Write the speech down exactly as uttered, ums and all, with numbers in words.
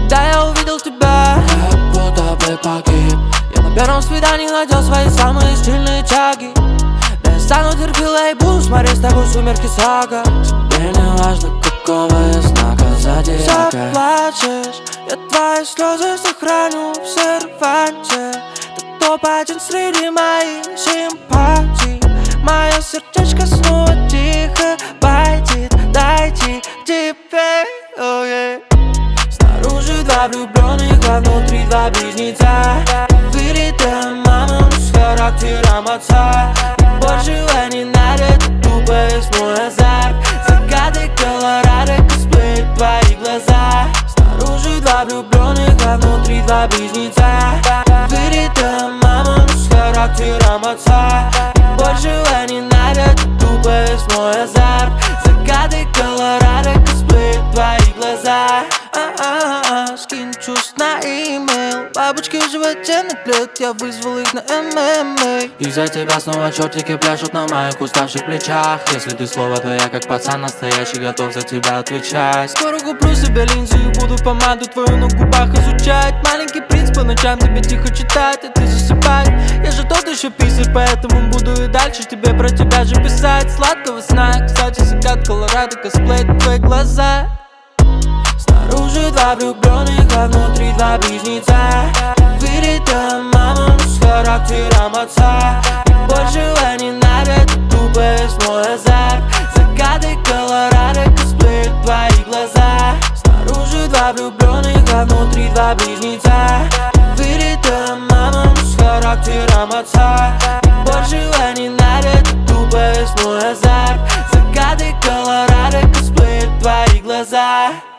Когда я увидел тебя, как будто бы погиб. я на первом свидании надел свои самые стильные чаги. Да я стану терпилой и буду смотреть с тобой сумерки сага. Тебе не важно, какого я знака зодиака. Заплачешь, я твои слезы сохраню в серванте. Ты топ-один среди моих симпатий. Мое сердечко снова тихо байтит. Дайте к тебе, oh yeah. Снаружи два влюбленных, а внутри два близнеца. Вылитая мама, но с характером отца. И больше его не надо, это тупо весь мой азарт. Закаты Колорадо, косплеят твои глаза. Снаружи два влюбленных, а внутри два близнеца. Вылитая мама, но с характером отца. И больше его не надо, это тупо весь мой азарт. Закаты Колорадо, косплеят твои глаза. А-а-а, скинь чувств на имейл. Бабочки в животе на клет, я вызвал их на эм эм а. Из-за тебя снова чертики пляшут на моих уставших плечах. Если ты слово, то я как пацан настоящий, готов за тебя отвечать. Скоро куплю себе линзы и буду помаду твою на губах изучать. Маленький принц по ночам тебе тихо читать, а ты засыпай. Я же тот еще писарь, поэтому буду и дальше тебе про тебя же писать. Сладкого сна, кстати, закат Колорадо, косплей твои глаза. Снаружи два влюбленных, а внутри два близнеца. Вылитая мама, но с характером отца. И больше его не надо, это тупо весь мой азарт. Закаты Колорадо, косплеят твои глаза. Снаружи два влюбленных, а внутри два близнеца. Вылитая мама, но с характером отца. И больше его не надо, это тупо весь мой азарт. Закаты Колорадо, косплеят твои глаза.